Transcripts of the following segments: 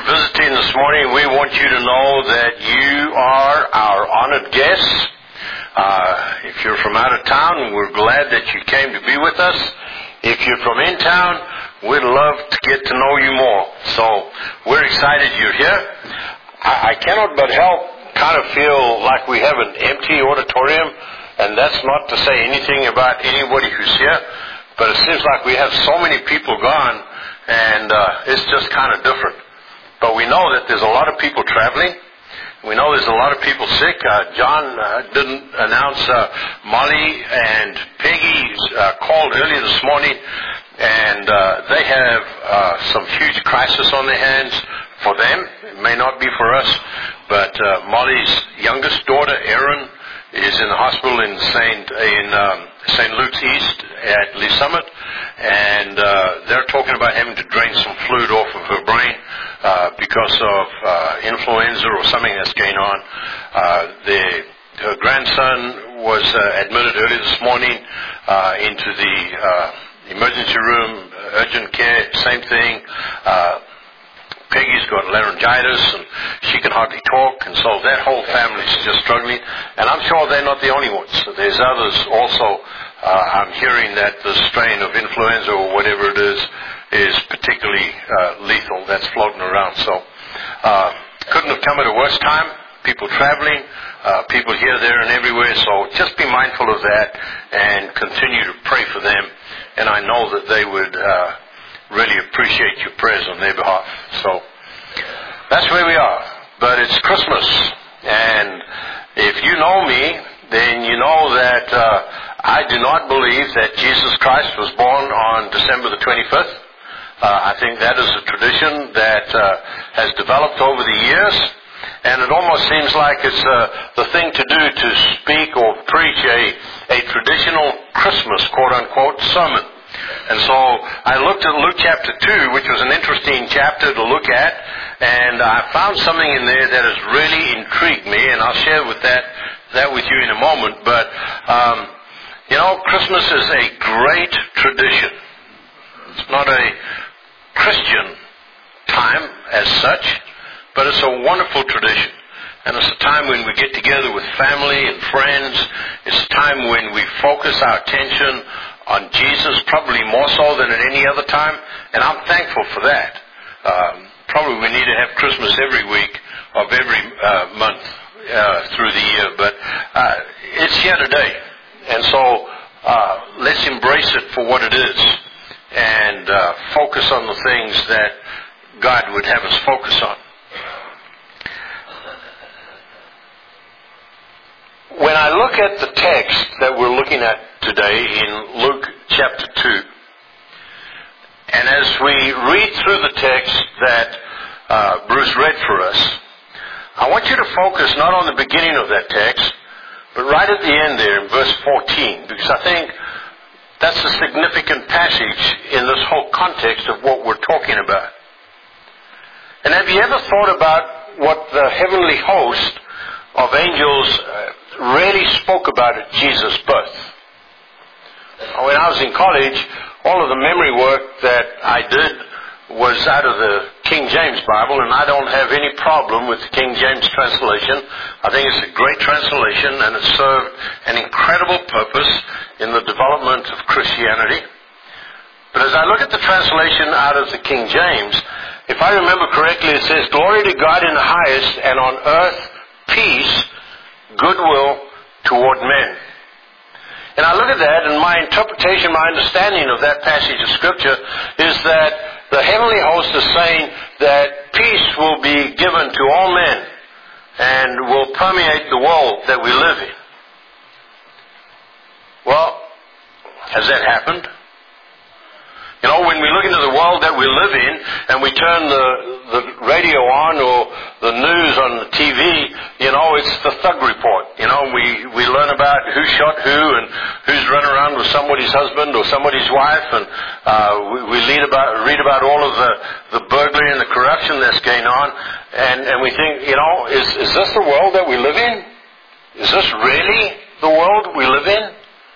visiting this morning, we want you to know that you are our honored guests. If you're from out of town, we're glad that you came to be with us. If you're from in town, we'd love to get to know you more. So we're excited you're here. I cannot but help kind of feel like we have an empty auditorium, and that's not to say anything about anybody who's here, but it seems like we have so many people gone, and it's just kind of different. But we know that there's a lot of people traveling. We know there's a lot of people sick. John didn't announce Molly and Peggy called earlier this morning, and they have some huge crisis on their hands for them. It may not be for us, but Molly's youngest daughter, Erin, is in the hospital in St. Luke's East at Lee Summit, and they're talking about having to drain some fluid off of her brain because of influenza or something that's going on. Her grandson was admitted early this morning into the emergency room, urgent care, same thing. Peggy's got laryngitis, and she can hardly talk, and so that whole family's just struggling. And I'm sure they're not the only ones. There's others also. I'm hearing that the strain of influenza or whatever it is particularly lethal that's floating around. So couldn't have come at a worse time. People traveling, people here, there, and everywhere. So just be mindful of that and continue to pray for them. And I know that they would really appreciate your prayers on their behalf. So that's where we are. But it's Christmas, and if you know me, then you know that I do not believe that Jesus Christ was born on December the 25th. I think that is a tradition that has developed over the years, and it almost seems like it's the thing to do to speak or preach a traditional Christmas, quote-unquote, sermon. And so I looked at Luke chapter 2, which was an interesting chapter to look at, and I found something in there that has really intrigued me, and I'll share that with you in a moment. But, Christmas is a great tradition. It's not a Christian time as such, but it's a wonderful tradition. And it's a time when we get together with family and friends. It's a time when we focus our attention on Jesus, probably more so than at any other time, and I'm thankful for that. Probably we need to have Christmas every week of every month through the year, but it's here today, and so let's embrace it for what it is and focus on the things that God would have us focus on. When I look at the text that we're looking at today in Luke chapter 2, and as we read through the text that Bruce read for us, I want you to focus not on the beginning of that text, but right at the end there in verse 14, because I think that's a significant passage in this whole context of what we're talking about. And have you ever thought about what the heavenly host of angels really spoke about at Jesus' birth? When I was in college, all of the memory work that I did was out of the King James Bible, and I don't have any problem with the King James translation. I think it's a great translation, and it served an incredible purpose in the development of Christianity. But as I look at the translation out of the King James, if I remember correctly, it says, "Glory to God in the highest, and on earth peace, goodwill toward men." And I look at that, and my interpretation, my understanding of that passage of Scripture is that the heavenly host is saying that peace will be given to all men and will permeate the world that we live in. Well, has that happened? When we look into the world that we live in and we turn the radio on or the news on the TV, it's the thug report. We learn about who shot who and who's run around with somebody's husband or somebody's wife, and we read about all of the burglary and the corruption that's going on, and we think, is this the world that we live in? Is this really the world we live in?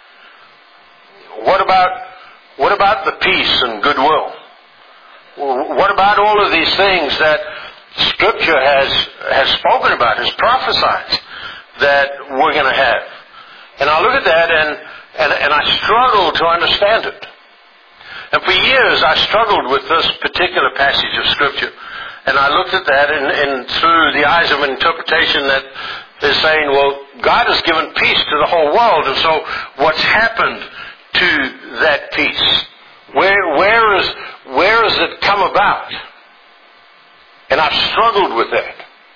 What about the peace and goodwill? What about all of these things that Scripture has spoken about, has prophesied that we're going to have. And I look at that and I struggle to understand it. And for years I struggled with this particular passage of Scripture. And I looked at that and through the eyes of an interpretation that is saying, well, God has given peace to the whole world, and so what's happened to that peace? Where has it come about? And I've struggled with that.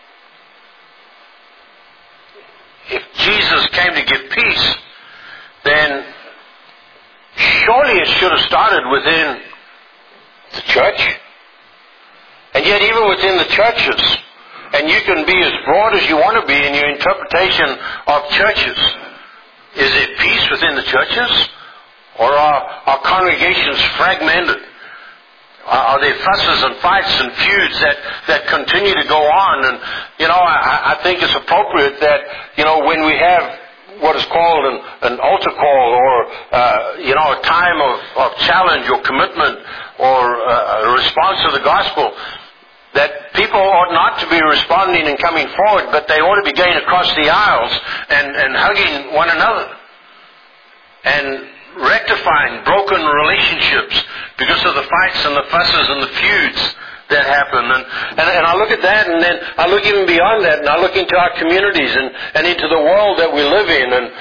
If Jesus came to give peace, then surely it should have started within the church. And yet even within the churches, and you can be as broad as you want to be in your interpretation of churches. Is there peace within the churches? Or are congregations fragmented? Are there fusses and fights and feuds that continue to go on? And, I think it's appropriate that, when we have what is called an altar call or, a time of challenge or commitment or a response to the gospel, that people ought not to be responding and coming forward, but they ought to be going across the aisles and hugging one another and rectifying broken relationships because of the fights and the fusses and the feuds that happen. And I look at that, and then I look even beyond that, and I look into our communities and into the world that we live in. And,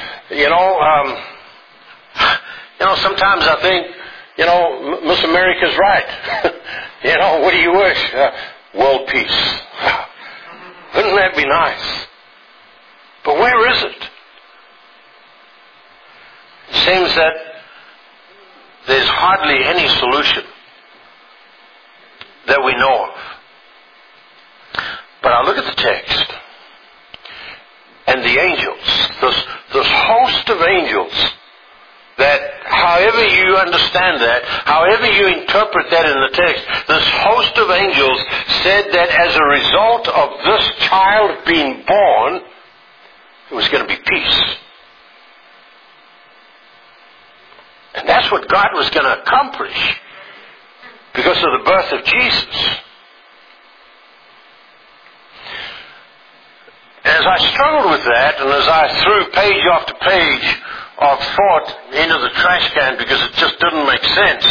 sometimes I think, Miss America's right. What do you wish? World peace. Wouldn't that be nice? But where is it? It seems that there's hardly any solution that we know of. But I look at the text and the angels, this host of angels, that however you understand that, however you interpret that in the text, this host of angels said that as a result of this child being born, it was going to be peace. And that's what God was going to accomplish because of the birth of Jesus. As I struggled with that, and as I threw page after page of thought into the trash can because it just didn't make sense,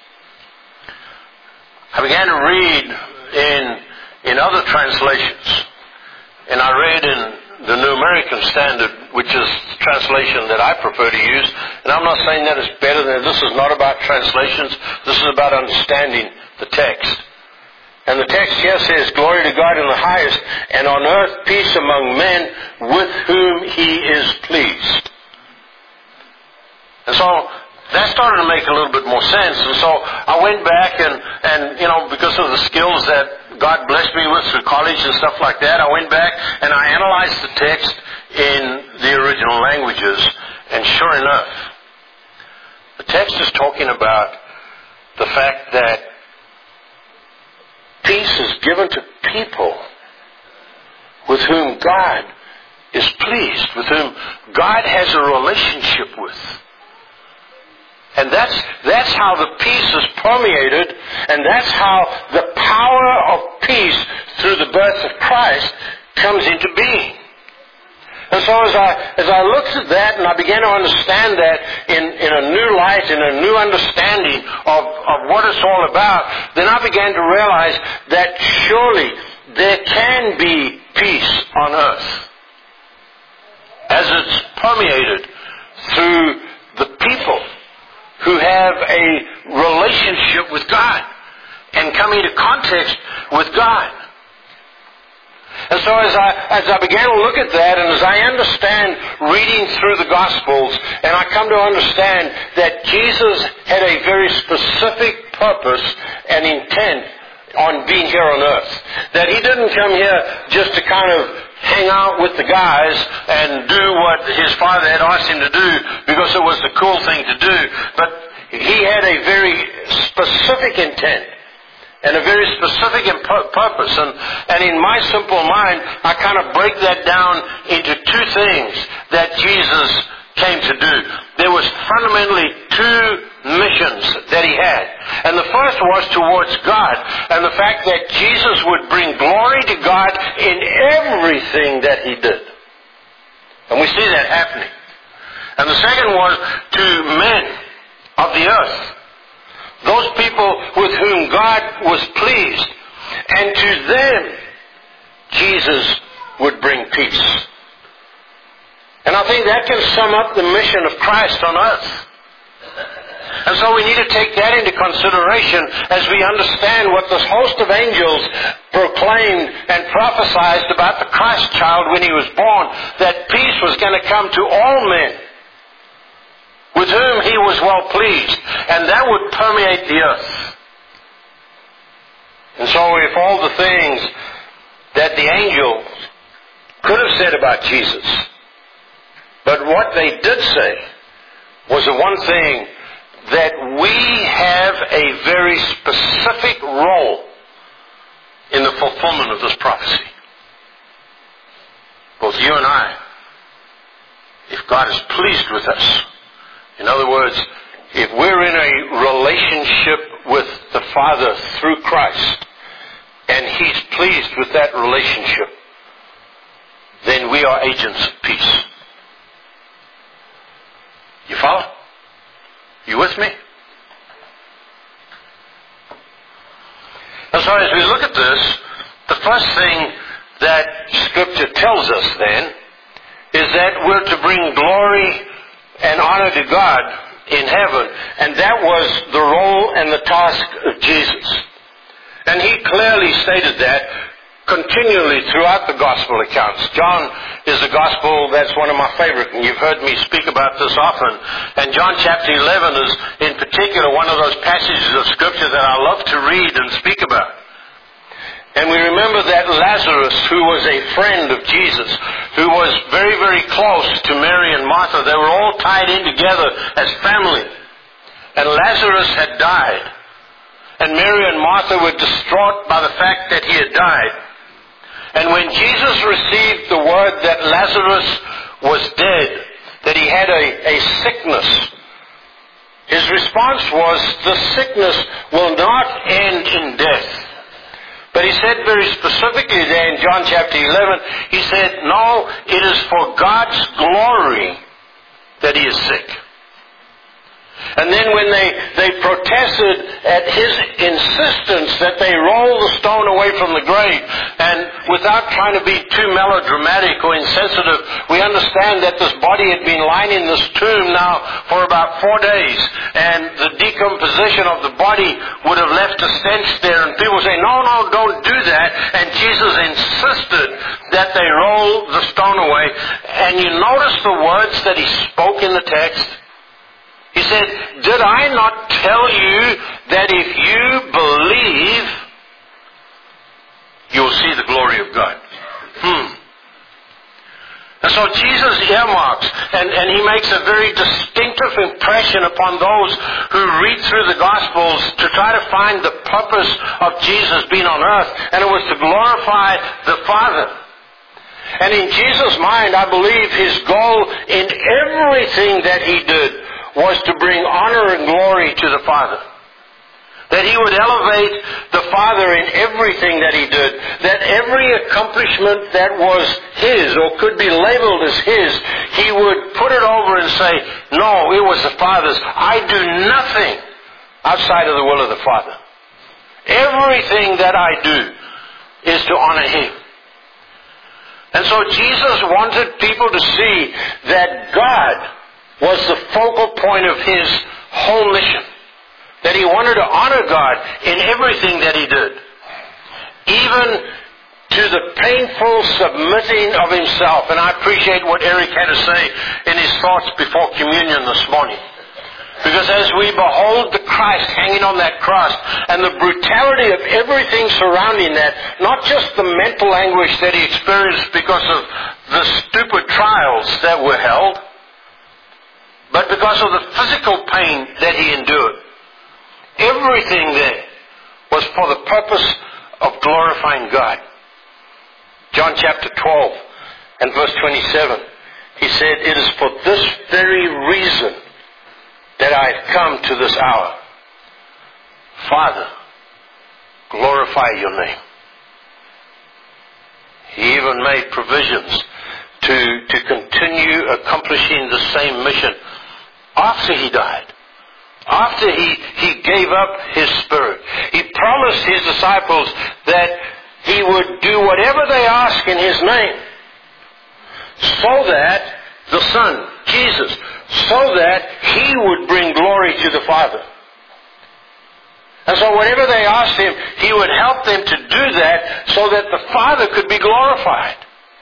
I began to read in other translations. And I read in the New American Standard, which is the translation that I prefer to use. And I'm not saying that it's better than this is not about translations. This is about understanding the text. And the text here says, "Glory to God in the highest, and on earth peace among men with whom He is pleased." And so that started to make a little bit more sense. And so I went back and because of the skills that God blessed me with through college and stuff like that, I went back and I analyzed the text in the original languages. And sure enough, the text is talking about the fact that peace is given to people with whom God is pleased, with whom God has a relationship with. And that's how the peace is permeated, and that's how the power of peace through the birth of Christ comes into being. And so as I looked at that and I began to understand that in a new light, in a new understanding of what it's all about, then I began to realize that surely there can be peace on earth as it's permeated through the people who have a relationship with God and come into context with God. And so as I began to look at that, and as I understand reading through the Gospels, and I come to understand that Jesus had a very specific purpose and intent on being here on earth. That He didn't come here just to kind of hang out with the guys and do what His Father had asked Him to do because it was the cool thing to do. But He had a very specific intent and a very specific purpose. And in my simple mind, I kind of break that down into two things that Jesus came to do. There was fundamentally two missions that he had. And the first was towards God, and the fact that Jesus would bring glory to God in everything that he did. And we see that happening. And the second was to men of the earth, those people with whom God was pleased. And to them, Jesus would bring peace. And I think that can sum up the mission of Christ on earth. And so we need to take that into consideration as we understand what this host of angels proclaimed and prophesied about the Christ child when he was born, that peace was going to come to all men with whom he was well pleased, and that would permeate the earth. And so if all the things that the angels could have said about Jesus, but what they did say was the one thing, that we have a very specific role in the fulfillment of this prophecy. Both you and I, if God is pleased with us, in other words, if we're in a relationship with the Father through Christ, and he's pleased with that relationship, then we are agents of peace. You follow? You with me? And so as we look at this, the first thing that Scripture tells us then is that we're to bring glory and honor to God in heaven. And that was the role and the task of Jesus. And he clearly stated that continually throughout the gospel accounts. John is a gospel that's one of my favorite, and you've heard me speak about this often. And John chapter 11 is in particular one of those passages of Scripture that I love to read and speak about. And we remember that Lazarus, who was a friend of Jesus, who was very, very close to Mary and Martha, they were all tied in together as family. And Lazarus had died. And Mary and Martha were distraught by the fact that he had died. And when Jesus received the word that Lazarus was dead, that he had a sickness, his response was, the sickness will not end in death. But he said very specifically there in John chapter 11, he said, no, it is for God's glory that he is sick. And then when they protested at his insistence that they roll the stone away from the grave, and without trying to be too melodramatic or insensitive, we understand that this body had been lying in this tomb now for about 4 days, and the decomposition of the body would have left a stench there, and people say, no, don't do that, and Jesus insisted that they roll the stone away. And you notice the words that he spoke in the text? He said, did I not tell you that if you believe, you will see the glory of God? And so Jesus earmarks, and he makes a very distinctive impression upon those who read through the Gospels to try to find the purpose of Jesus being on earth, and it was to glorify the Father. And in Jesus' mind, I believe his goal in everything that he did was to bring honor and glory to the Father. That he would elevate the Father in everything that he did. That every accomplishment that was his or could be labeled as his, he would put it over and say, no, it was the Father's. I do nothing outside of the will of the Father. Everything that I do is to honor him. And so Jesus wanted people to see that God was the focal point of his whole mission. That he wanted to honor God in everything that he did. Even to the painful submitting of himself. And I appreciate what Eric had to say in his thoughts before communion this morning. Because as we behold the Christ hanging on that cross and the brutality of everything surrounding that, not just the mental anguish that he experienced because of the stupid trials that were held, but because of the physical pain that he endured. Everything there was for the purpose of glorifying God. John chapter 12 and verse 27, he said, it is for this very reason that I've come to this hour. Father, glorify your name. He even made provisions to continue accomplishing the same mission after he died. After he gave up his spirit. He promised his disciples that he would do whatever they ask in his name. So that the Son, Jesus, so that he would bring glory to the Father. And so whatever they asked him, he would help them to do that so that the Father could be glorified.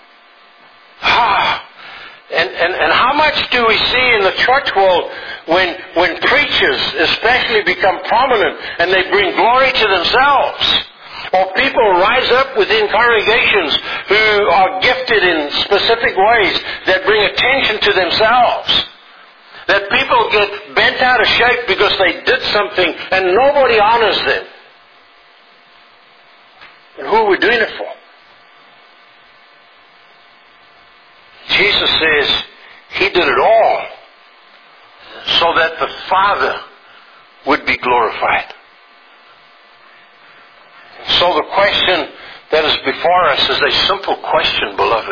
And how much do we see in the church world when preachers especially become prominent and they bring glory to themselves? Or people rise up within congregations who are gifted in specific ways that bring attention to themselves. That people get bent out of shape because they did something and nobody honors them. And who are we doing it for? Jesus says he did it all so that the Father would be glorified. So the question that is before us is a simple question, beloved.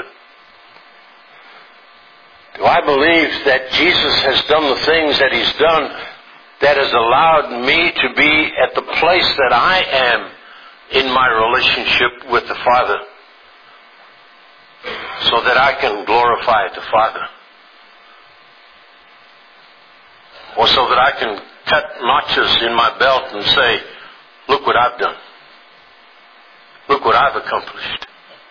Do I believe that Jesus has done the things that he's done that has allowed me to be at the place that I am in my relationship with the Father so that I can glorify the Father? Or so that I can cut notches in my belt and say, look what I've done. Look what I've accomplished.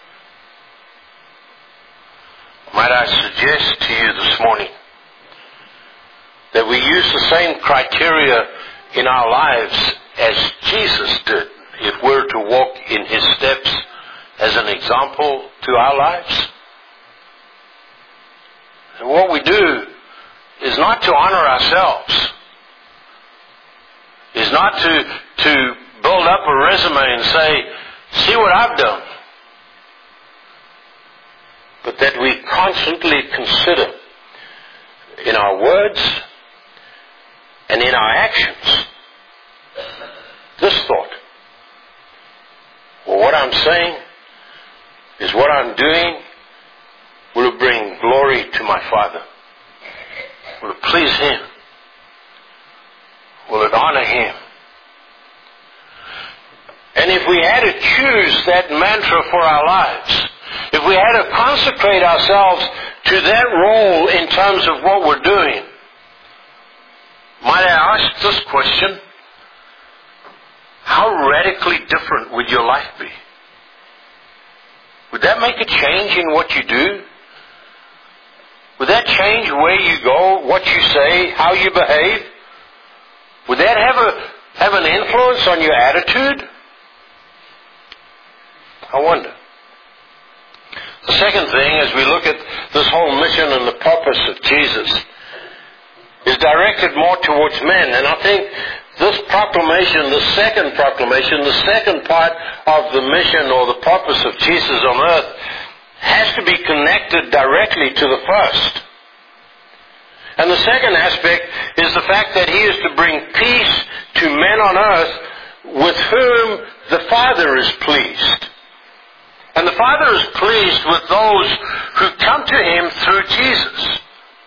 Might I suggest to you this morning that we use the same criteria in our lives as Jesus did if we're to walk in his steps as an example to our lives? And what we do is not to honor ourselves, is not to build up a resume and say, see what I've done. But that we constantly consider in our words and in our actions this thought. Well, what I'm saying is what I'm doing, will it bring glory to my Father? Will it please him? Will it honor him? And if we had to choose that mantra for our lives, if we had to consecrate ourselves to that role in terms of what we're doing, might I ask this question? How radically different would your life be? Would that make a change in what you do? Would that change where you go, what you say, how you behave? Would that have an influence on your attitude? I wonder. The second thing, as we look at this whole mission and the purpose of Jesus, is directed more towards men. And I think this proclamation, the second proclamation, the second part of the mission or the purpose of Jesus on earth, has to be connected directly to the first. And the second aspect is the fact that he is to bring peace to men on earth with whom the Father is pleased. And the Father is pleased with those who come to him through Jesus.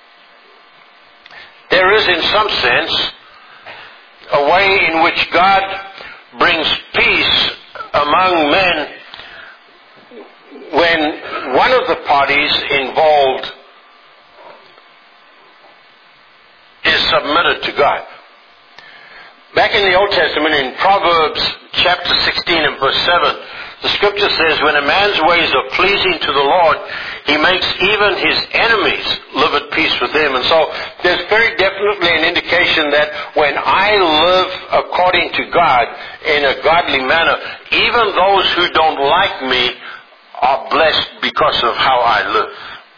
There is, in some sense, a way in which God brings peace among men when one of the parties involved is submitted to God. Back in the Old Testament, in Proverbs chapter 16 and verse 7, the scripture says, when a man's ways are pleasing to the Lord, he makes even his enemies live at peace with him. And so there's very definitely an indication that when I live according to God in a godly manner, even those who don't like me are blessed because of how I live.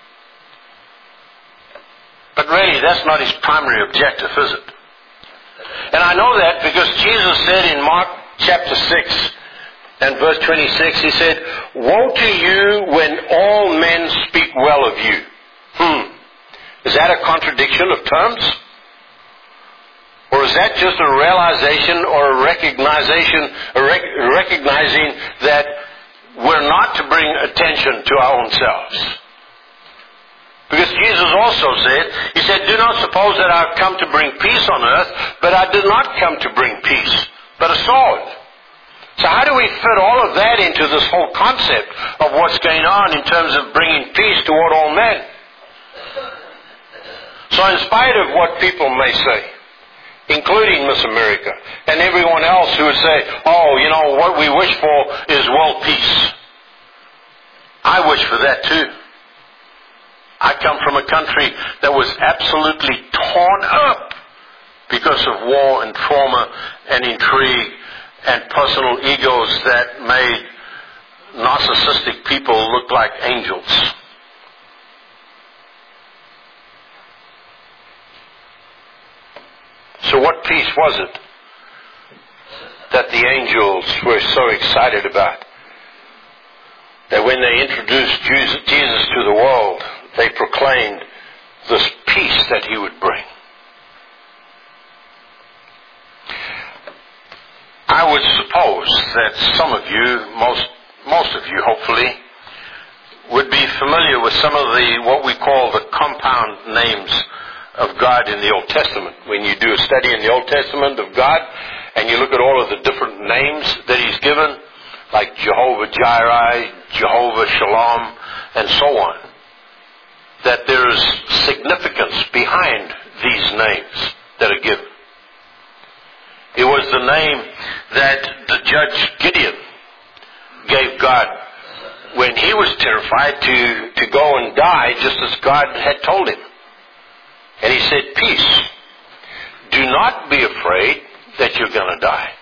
But really, that's not his primary objective, is it? And I know that because Jesus said in Mark chapter 6 and verse 26, he said, woe to you when all men speak well of you. Is that a contradiction of terms? Or is that just a realization or a recognizing that we're not to bring attention to our own selves? Because Jesus also said, He said, do not suppose that I've come to bring peace on earth, but I did not come to bring peace, but a sword. So how do we fit all of that into this whole concept of what's going on in terms of bringing peace toward all men? So in spite of what people may say, including Miss America, and everyone else who would say, oh, you know, what we wish for is world peace. I wish for that too. I come from a country that was absolutely torn up because of war and trauma and intrigue and personal egos that made narcissistic people look like angels. So what peace was it that the angels were so excited about? That when they introduced Jesus to the world, they proclaimed this peace that He would bring. I would suppose that some of you, most of you hopefully, would be familiar with some of what we call the compound names of God in the Old Testament. When you do a study in the Old Testament of God and you look at all of the different names that He's given, like Jehovah Jireh, Jehovah Shalom, and so on, that there is significance behind these names that are given. It was the name that the judge Gideon gave God when he was terrified to go and die, just as God had told him. And he said, peace. Do not be afraid that you're going to die.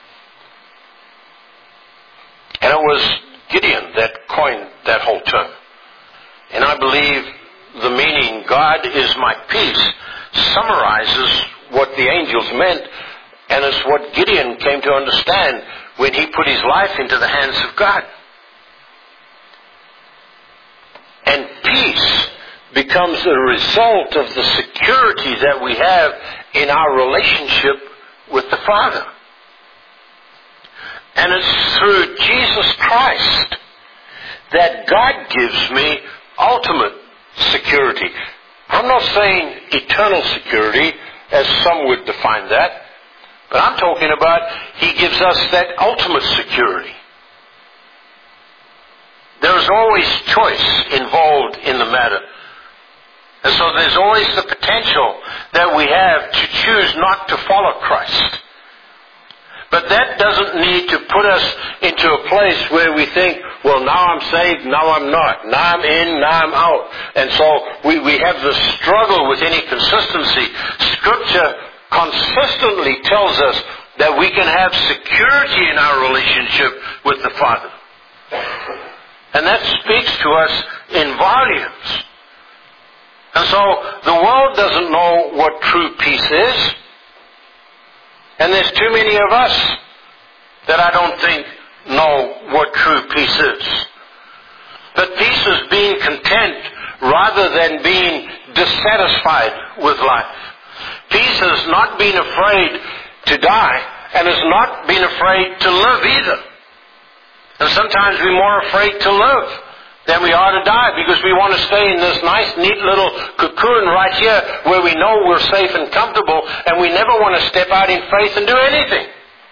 And it was Gideon that coined that whole term. And I believe the meaning, God is my peace, summarizes what the angels meant, and it's what Gideon came to understand when he put his life into the hands of God. And peace becomes a result of the security that we have in our relationship with the Father. And it's through Jesus Christ that God gives me ultimate security. I'm not saying eternal security, as some would define that, but I'm talking about He gives us that ultimate security. There is always choice involved in the matter. And so there's always the potential that we have to choose not to follow Christ. But that doesn't need to put us into a place where we think, well, now I'm saved, now I'm not. Now I'm in, now I'm out. And so we have this struggle with any consistency. Scripture consistently tells us that we can have security in our relationship with the Father. And that speaks to us in volumes. And so the world doesn't know what true peace is. And there's too many of us that I don't think know what true peace is. But peace is being content rather than being dissatisfied with life. Peace is not being afraid to die and is not being afraid to live either. And sometimes we're more afraid to live than we are to die because we want to stay in this nice, neat little cocoon right here where we know we're safe and comfortable, and we never want to step out in faith and do anything.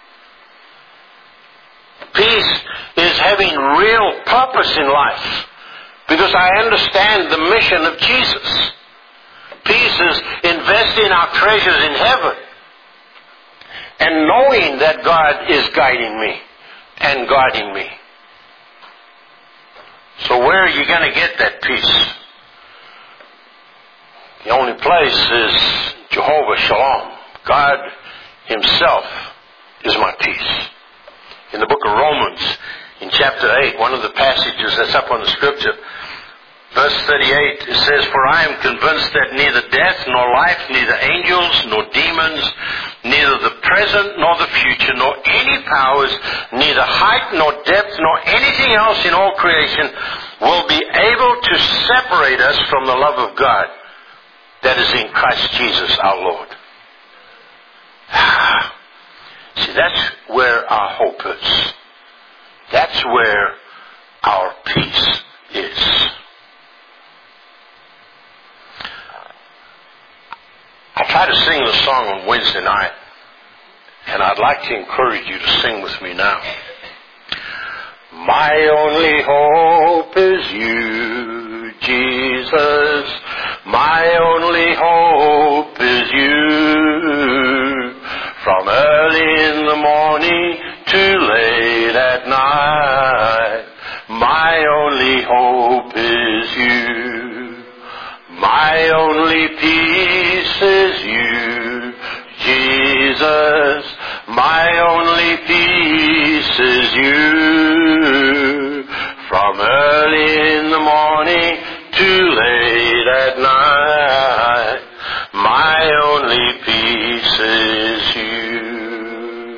Peace is having real purpose in life because I understand the mission of Jesus. Peace is investing our treasures in heaven and knowing that God is guiding me and guarding me. So where are you going to get that peace? The only place is Jehovah Shalom. God Himself is my peace. In the book of Romans, in chapter 8, one of the passages that's up on the scripture, verse 38, it says, for I am convinced that neither death nor life, neither angels nor demons, neither the present nor the future, nor any powers, neither height nor depth, nor anything else in all creation will be able to separate us from the love of God that is in Christ Jesus our Lord. See, that's where our hope is. That's where our peace is. I tried to sing the song on Wednesday night, and I'd like to encourage you to sing with me now. My only hope is you, Jesus. My only hope is you. From early in the morning to late at night, my only hope is you. My only peace is you, Jesus. My only peace is you. From early in the morning to late at night, my only peace is you.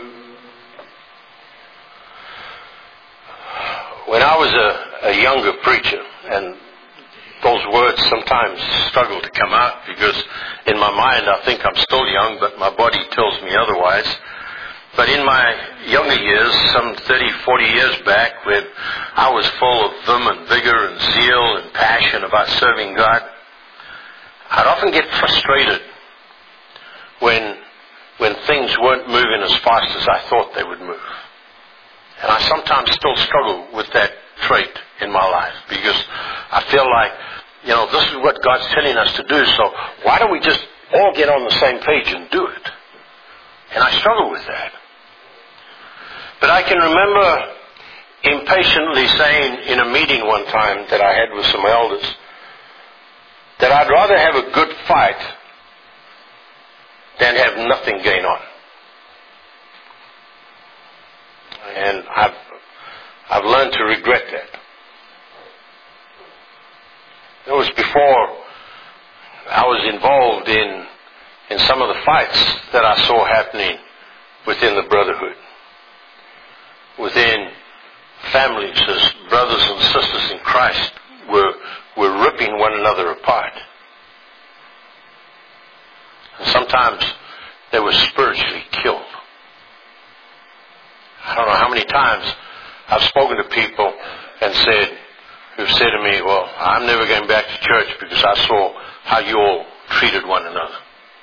When I was a younger preacher, and those words sometimes struggle to come out because in my mind I think I'm still young, but my body tells me otherwise. But in my younger years, some 30, 40 years back, when I was full of vim and vigor and zeal and passion about serving God, I'd often get frustrated when things weren't moving as fast as I thought they would move. And I sometimes still struggle with that trait in my life because I feel like, this is what God's telling us to do, so why don't we just all get on the same page and do it? And I struggle with that. But I can remember impatiently saying in a meeting one time that I had with some elders that I'd rather have a good fight than have nothing gain on. And I've learned to regret that. It was before I was involved in some of the fights that I saw happening within the brotherhood, within families as brothers and sisters in Christ were ripping one another apart. And sometimes they were spiritually killed. I don't know how many times I've spoken to people who've said to me, well, I'm never going back to church because I saw how you all treated one another.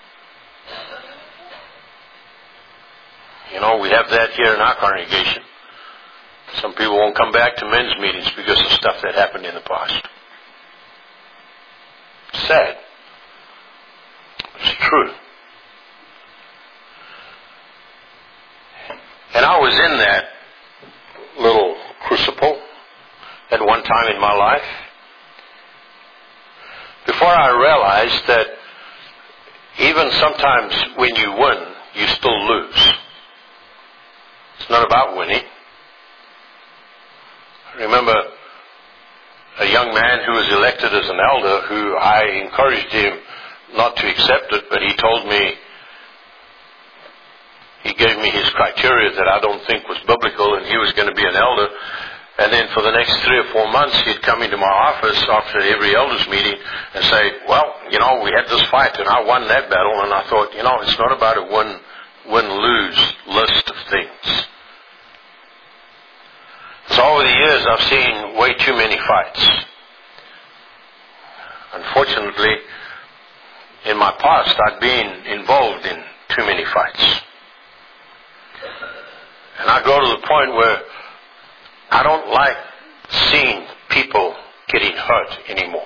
We have that here in our congregation. Some people won't come back to men's meetings because of stuff that happened in the past. It's sad. It's true. And I was in that little crucible at one time in my life before I realized that even sometimes when you win, you still lose. It's not about winning. I remember a young man who was elected as an elder who I encouraged him not to accept it, but he told me, he gave me his criteria that I don't think was biblical, and he was going to be an elder. And then for the next 3 or 4 months, he'd come into my office after every elders meeting and say, well, we had this fight and I won that battle. And I thought, it's not about a win-lose list of things. So over the years, I've seen way too many fights. Unfortunately, in my past, I'd been involved in too many fights. And I go to the point where I don't like seeing people getting hurt anymore.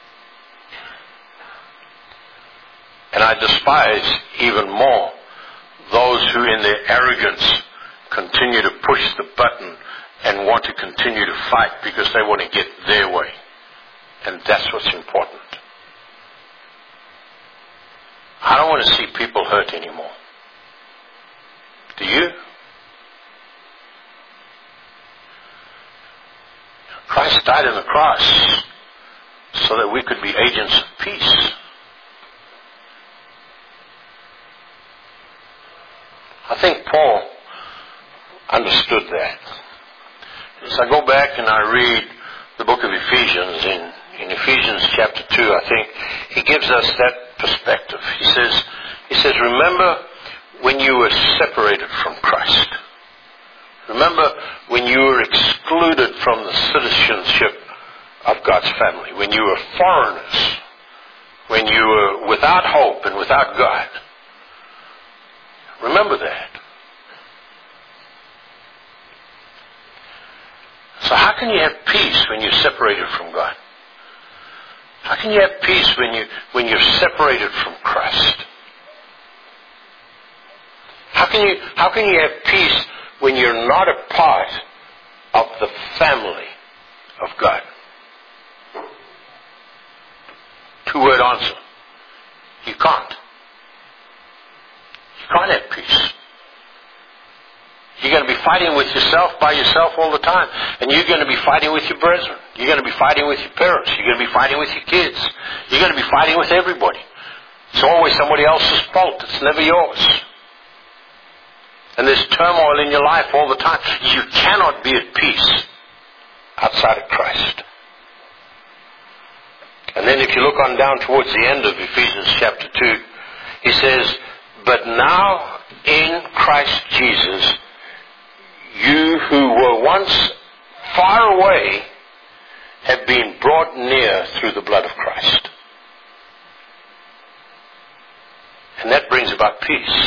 And I despise even more those who in their arrogance continue to push the button and want to continue to fight because they want to get their way. And that's what's important. I don't want to see people hurt anymore. Do you? Christ died on the cross so that we could be agents of peace. I think Paul understood that. As I go back and I read the book of Ephesians, in Ephesians chapter 2, I think he gives us that perspective. He says, remember when you were separated from Christ. Remember when you were excluded from the citizenship of God's family, when you were foreigners, when you were without hope and without God. Remember that. So how can you have peace when you're separated from God? How can you have peace when you're separated from Christ? How can you have peace when you're not a part of the family of God? Two-word answer. You can't. You can't have peace. You're going to be fighting with yourself, by yourself all the time. And you're going to be fighting with your brethren. You're going to be fighting with your parents. You're going to be fighting with your kids. You're going to be fighting with everybody. It's always somebody else's fault. It's never yours. And there's turmoil in your life all the time. You cannot be at peace outside of Christ. And then if you look on down towards the end of Ephesians chapter 2, he says, "But now in Christ Jesus, you who were once far away have been brought near through the blood of Christ." And that brings about peace.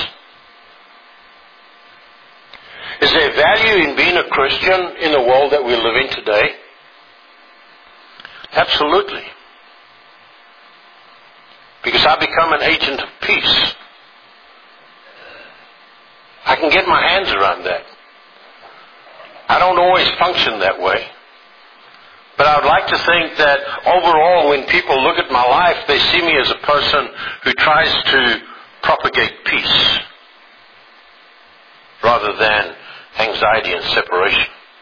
Is there value in being a Christian in the world that we live in today? Absolutely. Because I become an agent of peace. I can get my hands around that. I don't always function that way. But I would like to think that overall when people look at my life, they see me as a person who tries to propagate peace rather than anxiety and separation.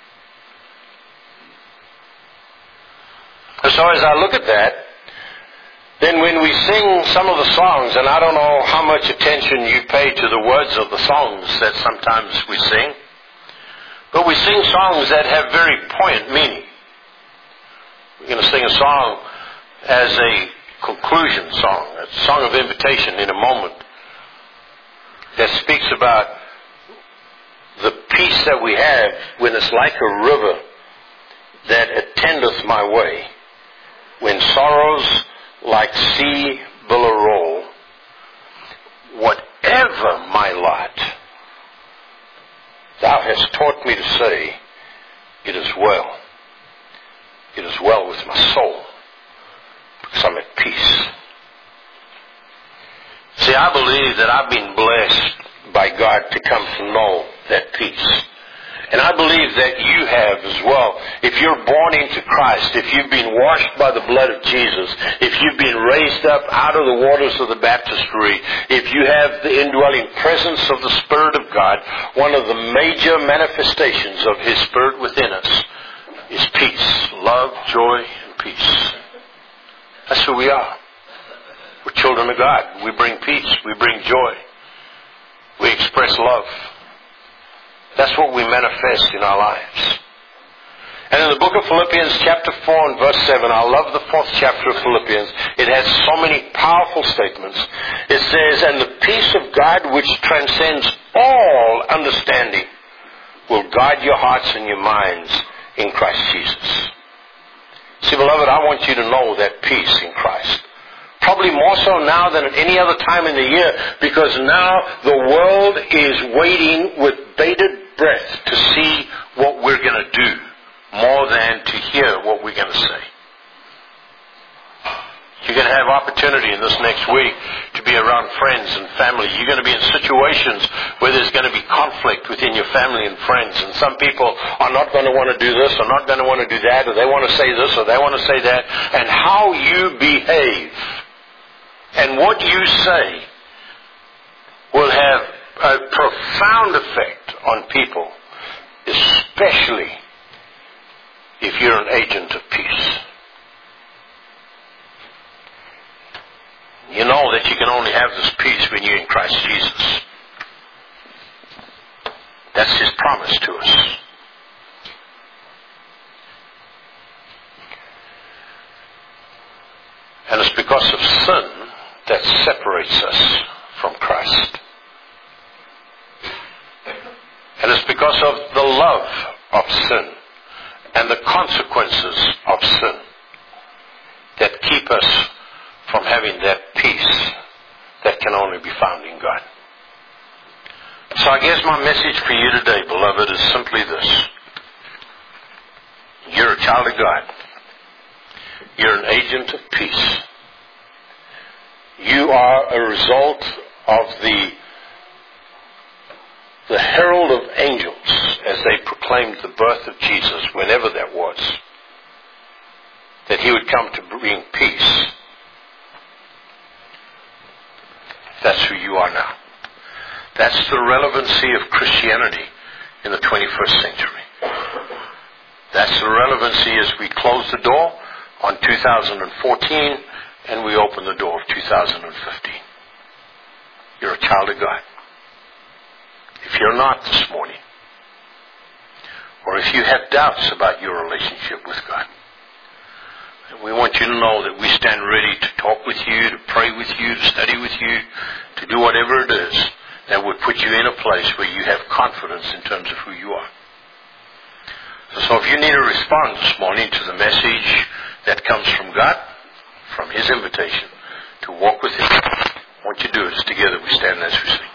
And so as I look at that, then when we sing some of the songs, and I don't know how much attention you pay to the words of the songs that sometimes we sing, but we sing songs that have very poignant meaning. We're going to sing a song as a conclusion song, a song of invitation in a moment, that speaks about the peace that we have when it's like a river that attendeth my way, when sorrows like sea billow roll. Whatever my lot, thou hast taught me to say, it is well. It is well with my soul, because I'm at peace. See, I believe that I've been blessed by God to come to know that peace. And I believe that you have as well. If you're born into Christ, if you've been washed by the blood of Jesus, if you've been raised up out of the waters of the baptistry, if you have the indwelling presence of the Spirit of God, one of the major manifestations of His Spirit within us is peace, love, joy, and peace. That's who we are. We're children of God. We bring peace. We bring joy. We express love. That's what we manifest in our lives. And in the book of Philippians chapter 4 and verse 7, I love the 4th chapter of Philippians. It has so many powerful statements. It says, "And the peace of God which transcends all understanding will guard your hearts and your minds in Christ Jesus." See, beloved, I want you to know that peace in Christ. Probably more so now than at any other time in the year, because now the world is waiting with bated breath to see what we're going to do, more than to hear what we're going to say. You're going to have opportunity in this next week to be around friends and family. You're going to be in situations where there's going to be conflict within your family and friends. And some people are not going to want to do this or not going to want to do that, or they want to say this or they want to say that. And how you behave and what you say will have a profound effect on people, especially if you're an agent of peace. You know that you can only have this peace when you're in Christ Jesus. That's His promise to us. And it's because of sin that separates us from Christ. And it's because of the love of sin and the consequences of sin that keep us from having that peace that can only be found in God. So I guess my message for you today, beloved, is simply this. You're a child of God. You're an agent of peace. You are a result of the herald of angels as they proclaimed the birth of Jesus, whenever that was, that he would come to bring peace. That's who you are now. That's the relevancy of Christianity in the 21st century. That's the relevancy as we close the door on 2014 and we open the door of 2015. You're a child of God. If you're not this morning, or if you have doubts about your relationship with God, we want you to know that we stand ready to talk with you, to pray with you, to study with you, to do whatever it is that would put you in a place where you have confidence in terms of who you are. So if you need to respond this morning to the message that comes from God, from His invitation to walk with Him, what you do is together we stand as we sing.